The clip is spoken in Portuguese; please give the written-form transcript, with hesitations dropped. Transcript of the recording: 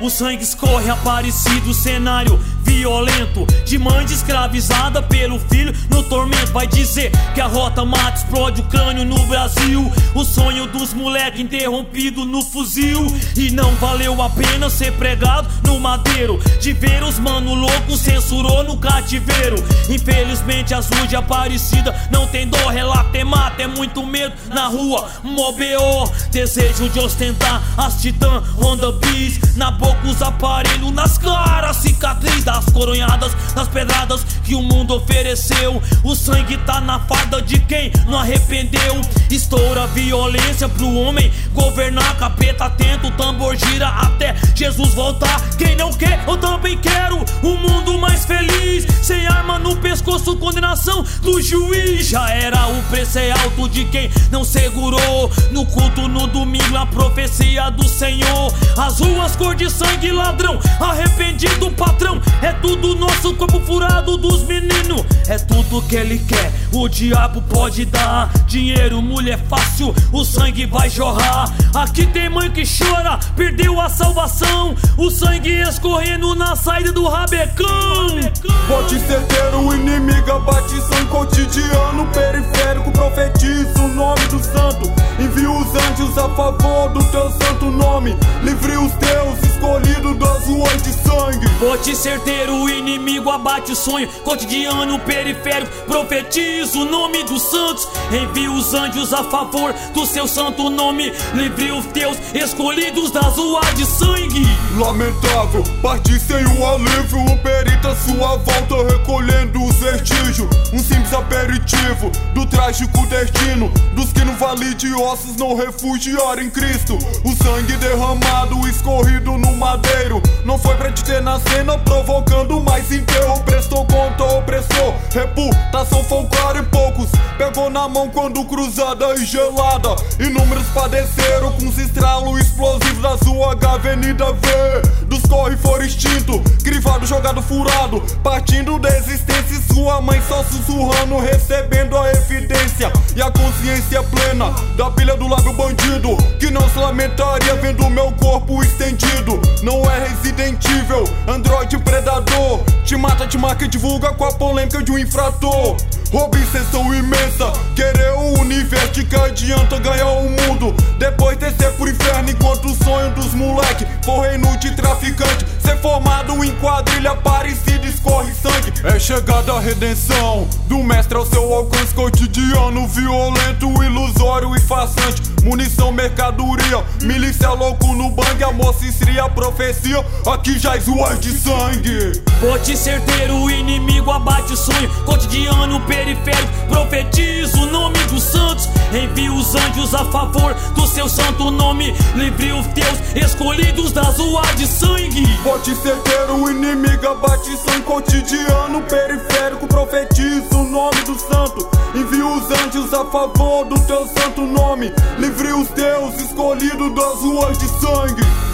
O sangue escorre Aparecido, cenário violento de mãe escravizada pelo filho no tormento. Vai dizer que a rota mata, explode o crânio no Brasil. O sonho dos moleque interrompido no fuzil. E não valeu a pena ser pregado no madeiro, de ver os mano loucos censurou no cativeiro. Infelizmente azul de Aparecida não tem dó, relata é mata, é muito medo na rua. Mobeô, desejo de ostentar as titã Honda Bis, na boca os aparelhos, nas caras cicatriz das coronhadas, das pedradas que o mundo ofereceu. O sangue tá na farda de quem não arrependeu. Estoura a violência pro homem governar, capeta atento, o tambor gira até Jesus voltar. Quem não quer, eu também quero um mundo mais feliz, sem arma no pescoço, condenação do juiz. Já era, o preço é alto de quem não segurou. No culto no domingo a profecia do Senhor. As ruas cor de sangue, ladrão arrependido, patrão. É tudo nosso corpo furado dos meninos. É tudo que ele quer, o diabo pode dar. Dinheiro, mulher fácil, o sangue vai jorrar. Aqui tem mãe que chora, perdeu a salvação. O sangue escorrendo na saída do rabecão. Bote certeiro, o inimigo abate sangue cotidiano. Periférico, profetiza o nome do santo. Envia os anjos a favor do teu santo nome. Livre os teus escolhidos das ruas de sangue. Bote certeiro, o inimigo abate o sonho cotidiano. Periférico, profetiza o nome dos santos. Envia os anjos a favor do seu santo nome. Livre os teus escolhidos das ruas de sangue. Lamentável, partir sem o alívio. O perito à sua volta recolhendo os vestígios. Um simples aperitivo do trágico destino dos que no vale de ossos não refugiaram em Cristo. O sangue derramado, escorrido no madeiro, não foi pra te ter na cena provocando mais enterro. Prestou conta ao opressor, reputação folclore. Poucos pegou na mão quando cruzada e gelada. Inúmeros padeceram com os estralos explosivos da sua Avenida V. Dos corre foram extinto, crivado, jogado, furado, partindo da existência e sua mãe só sussurrando, recebendo a evidência e a consciência plena da pilha do lábio bandido, que não se lamentaria vendo meu corpo estendido. Não é Resident Evil, Android predador, te mata, te marca e divulga com a polêmica de um infrator. Obsessão imensa, querer o universo, que adianta ganhar o mundo depois descer pro inferno, enquanto o sonho dos moleque for reino de traficante. Ser formado em quadrilha Aparecida, escorre sangue. É chegada a redenção do mestre ao seu alcance cotidiano, violento, ilusório e farsante. Munição, mercadoria, milícia louco no bang, amor, cistria, profecia, aqui jaz ruas de sangue. Bote certeiro, o inimigo abate o sonho cotidiano. Periférico, profetiza o nome dos santos. Envia os anjos a favor do seu santo nome. Livre os teus escolhidos das ruas de sangue. Bote certeiro, o inimigo abate sangue cotidiano. Periférico, profetiza o nome do santo. Envia os anjos a favor do teu santo nome. Livre os teus escolhidos das ruas de sangue.